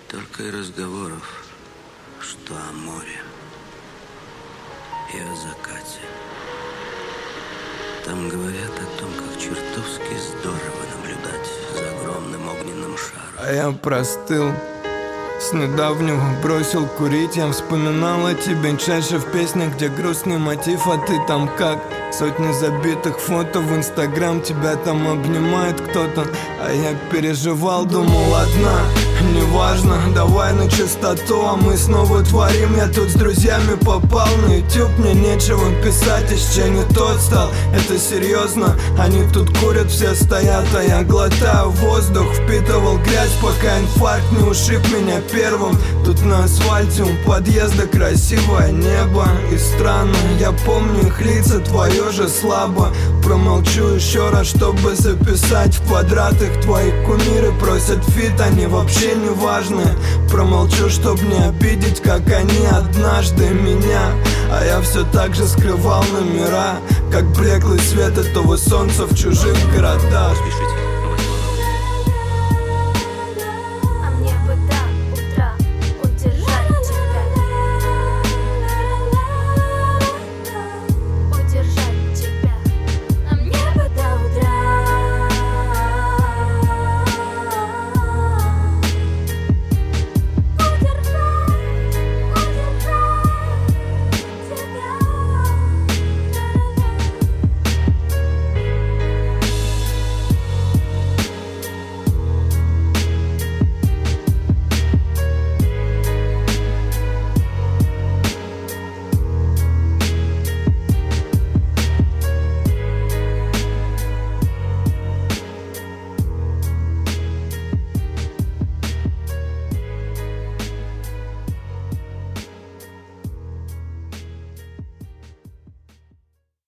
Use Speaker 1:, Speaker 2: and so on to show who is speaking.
Speaker 1: Только и разговоров, что о море и о закате. Там говорят о том, как чертовски здорово наблюдать за огромным огненным шаром.
Speaker 2: А я простыл, с недавнего бросил курить. Я вспоминал о тебе чаще в песнях, где грустный мотив, а ты там как? Сотни забитых фото в Инстаграм, тебя там обнимает кто-то. А я переживал, думал, одна, неважно, давай на чистоту. А мы снова творим, я тут с друзьями попал на YouTube. Мне нечего писать, еще не тот стал, это серьезно. Они тут курят, все стоят, а я глотаю воздух. Впитывал грязь, пока инфаркт не ушиб меня первым. Тут на асфальте у подъезда красивое небо. И странно, я помню их лица, твое же слабо. Промолчу еще раз, чтобы записать в квадрат их. Твои кумиры просят фит, они вообще не важны. Промолчу, чтоб не обидеть, как они однажды меня. А я все так же скрывал номера, как блеклый свет этого солнца в чужих городах.
Speaker 1: Спешите.